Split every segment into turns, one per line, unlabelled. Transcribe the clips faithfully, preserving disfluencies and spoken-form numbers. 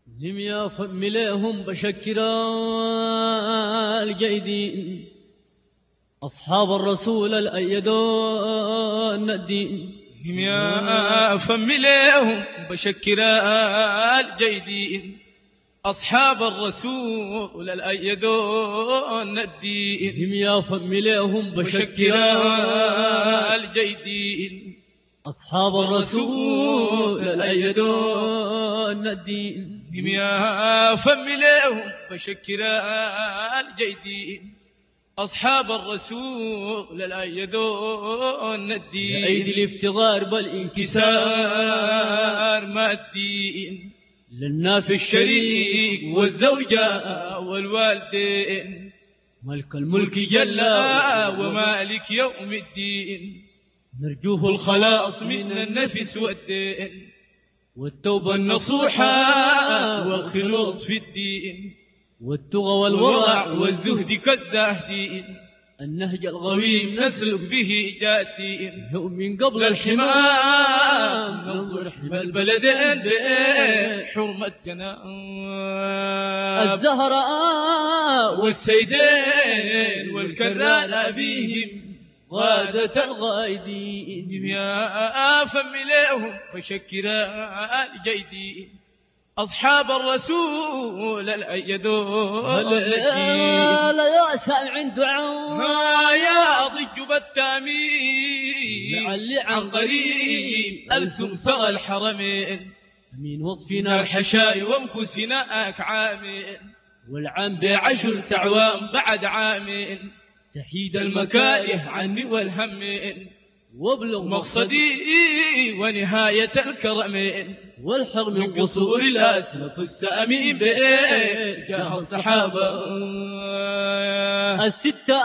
لم يا فم لهم بشكر الجيدين أصحاب الرسول الأيدون الدين.
لم يا فم لهم بشكر الجيدين أصحاب الرسول الأيدون الدين.
لم يا فم لهم بشكر
الجيدين
أصحاب الرسول الأيدون الدين.
لم يا فم لهم بشكر الجيدين أصحاب الرسول الأيدون الدين.
بأيدي الافتغار بالانكسار
ما الدين
للنافي الشريك
والزوجة والوالدين
ملك الملك جل
ومالك يوم الدين.
نرجوه
الخلاص من النفس والدين
والتوبة
النصوحة والخلوص في الدين
والتغى والورع
والزهد كالزاهدين.
النهج الغويم
نسلك به جاتين
من قبل
الحمام ننظر حمى البلدين بحرمة جناب
الزهراء
والسيدين والكرال أبيهم
غادة الغايدين.
يا فم لهم بشكر الجيدين أصحاب الرسول الأيدون الدين.
لا يا سامع دعاء
يا ضج بالتامين
لعلي
عن قريب ألسم صغى الحرمين
من وقفنا
الحشاء وامكسناك عامين
والعام
بعشر تعوام بعد عامين
تحيد
المكاره عني والهمين
وابلغ
مقصدي ونهاية الكرمين
والحر
من قصور الأسلف السامين بجاه الصحابة
الستة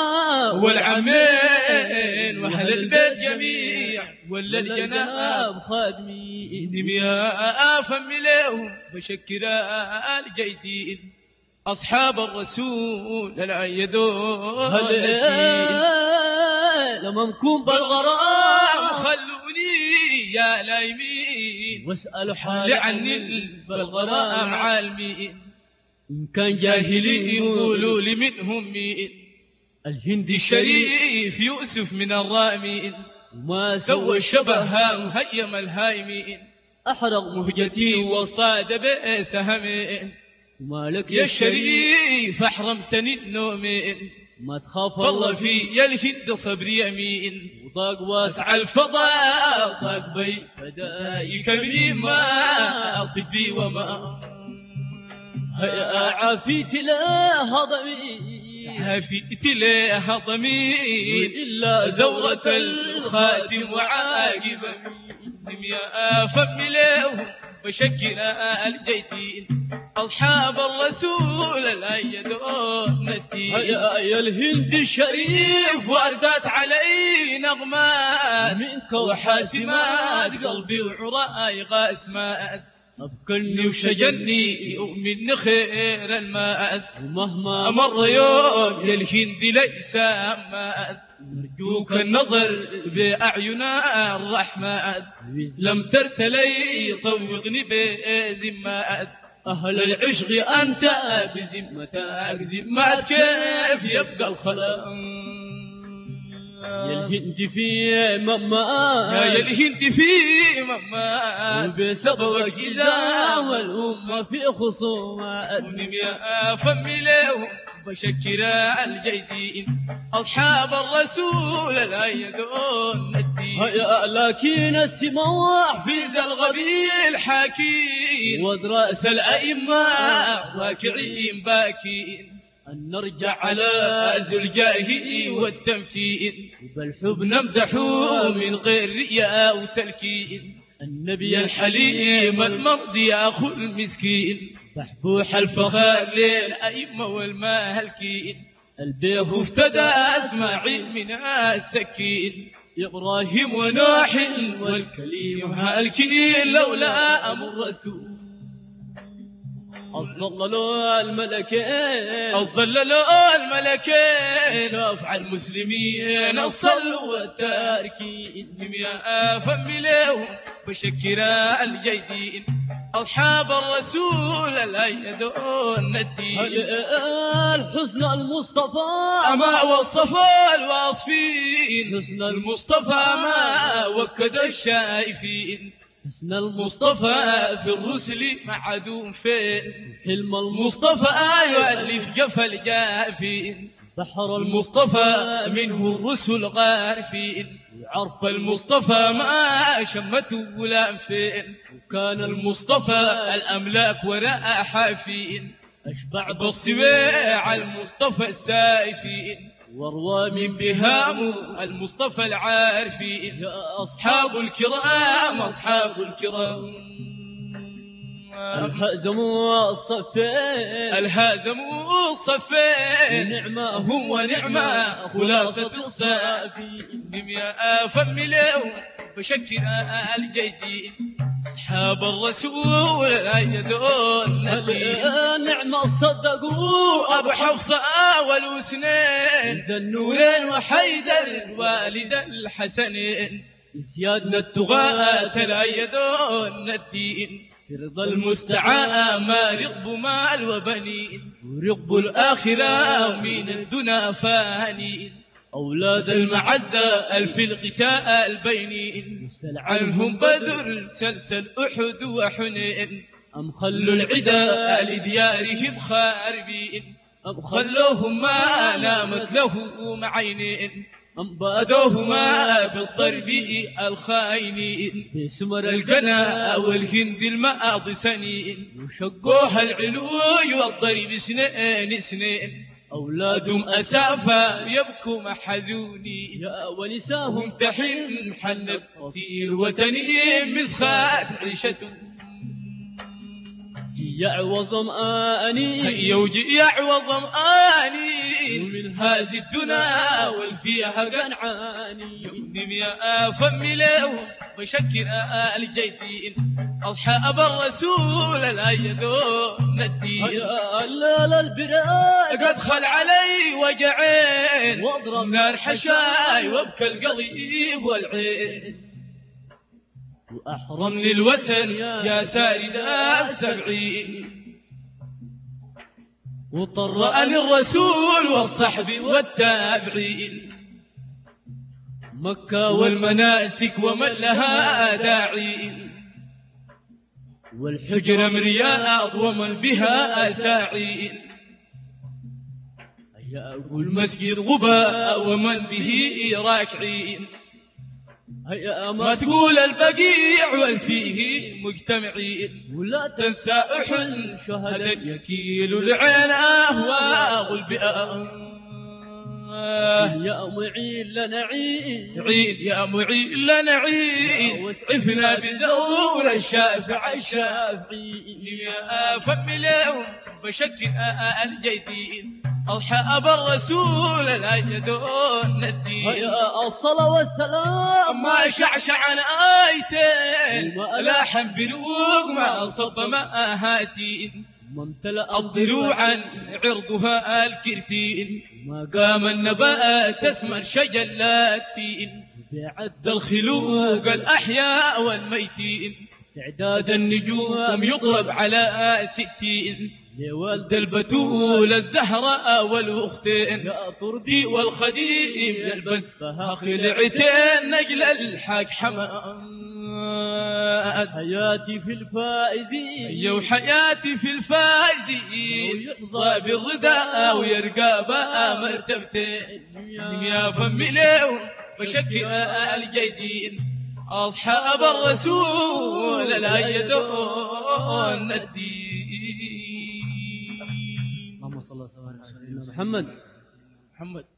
والعمين وأهل البيت جميع ولا الجناب
خادمين.
يا فم لهم بشكر الجيدين أصحاب الرسول الأيدون الدين.
لما نكون بالغرام
خلوني يا لايمين
واسألوا
حالي عني بالغرام عالمين.
إن كان
جاهلين يقولوا لي منهم مين
الهندي
الشريف يوسف من الرامين
وما
سوى الشبه هيم الهايمين
أحرق
مهجتي واصطاد بسهمين.
وما لك
يا الشريف أحرمتني النومين
ما تخاف
والله في يا الهند صبر يمين
وضاق واسع
أسعى الفضاء ضاق بي فدايك مني ما طبي وما
هيا عافيت لا هضمي
عافيت لا هضمي
إلا
زورة الخاتم وعاقبة يا فم لهم بشكل الجيدين أصحاب الرسول الأيدون الدين.
يا يا الهند الشريف
واردات علي نغمات
منك
وحاسمات قلبي وعراي غاسمات أبكني وشجني ومن خير الماء
ومهما
مر يوم يا الهند ليس مات نرجوك النظر بأعينا الرحمن لم ترتلي طوقني بذمات أهل العشق أنت بذمتك ذمات كيف يبقى الخلق
يا الهند في مما
يا الهند في مما
وبسببك إذا والأمة في خصومات
يا فم لهم بشكر الجيدين أصحاب الرسول لا يدون الدين.
يا لكن السماح
في ذا الغبيل حاكين
ودرأس
الأئمة راكعين باكين
أن نرجع
على ذو الجاه والتمكين
بالحب
نمدحه من غير رياء وتلكين.
النبي
الحليم المرضي أخو المسكين
بحبوح
الفخار للأئمة والمالكين
البيه
افتدى اسماعيل من السكين
إبراهيم
ونوح والكليم هالكين لولا أمر الرسول
الظللوا الملكين
الظللوا الملكين شافع المسلمين الصلوا والتاركين يا فم لهم بشكر الجيدين أصحاب الرسول لا يدون الدين
الحسن المصطفى
ما وصف الواصفين
حسن
المصطفى ما وكد الشائفين
حسن المصطفى
مصطفى في الرسل معدوم فين
حلم
المصطفى يؤلف جف الجافين
بحر
المصطفى منه الرسل غارفين
عرف
فالمصطفى ما شمته ولا فين
كان
المصطفى الأملاك وراء حافين
أشبع
بالصبيع المصطفى السائفين
واروى من
من بهام المصطفى العارفين
يا أصحاب
أصحاب الكرام أصحاب الكرام
الهزموا الصفين
الهازموا الصفين
ونعمة
هم ونعمة خلاصة الصافين يا فم لهم بشكر الجيدين أصحاب الرسول لا يدون الدين
نعمة صدقوا
أبو حفصة والوسنين
زنورين
وحيدر الوالد الحسنين
سيادنا
الطغاة لا يدون الدين
في رضا
المستعان ما رغب مال وبنين
ورغب
والآخرة من الدنا فانين
أولاد
المعزة ألف القتال بينين
المسل
عنهم بدر سلسل أحد وحنين
أم
خلوا
خلوا
العداء لديارهم خاربين
أم
خلوهم ما نامت له عينين
أم
أدوهما بالضرب الخاينين
في سمر
القنا والهند الماضي سنين
وشقوها
قوها العلو والضرب سنين سنين
أولادهم
أدم أسافا يبكوا محزونين
يا ونساهم
هم تحن حنت فصيل وتنين مسخات عيشتهم
يعوض ظمآني
هيا وجيع وظمآني من هذه الدنا والفيها
قنعاني
يمنم يا فم له وشكر الجيدين أصحاب الرسول لا يدون الدين
يا لا البراد
قد خل علي وجعين
واضرب
نار حشاي وابكى القضيب والعين
وأحرم
رمل الوسن يا سارد السبعين
وطر
رأني الرسول والصحب والتابعين
مكة
والمناسك ومن لها داعين
والحجر
حجر رياض ومن بها ساعين والمسجد غباء ومن به راكعين
هيا
ما
ما
تقول البقيع والفيه مجتمعين
ولا
تنسى أحد شهدا يكيل العناه واغل بآه
يا معين لنعين
عيد يا معين لنا عيد واسعفنا بزور الشافع الشافعي يا فم لهم بشكر الجيدين أصحاب الرسول لا يدون الدين
هيا الصلاة والسلام
ما شعشع عن آيتين لاحم بلوغ ما صب ما هاتين
ما امتلأ
الضلوع عن عرضها الكرتين
ما
قام النبات تسمر شجلاتين
بعد
الخلوق الأحياء والميتين
تعداد
هذا النجوم يضرب على ستين
لوالد
ذا البتول الزهراء والأختين
يا طردي
دي والخديم يلبس بها خلعتين نجل الحاج حماد
حياتي في الفائزين
هيا وحياتي في الفائزين يحظى بالرضا ويرقى بقى مرتبتين يا فم لهم بشكر الجيدين أصحاب الرسول لا يدون الدين.
اللهم صل على سيدنا محمد
محمد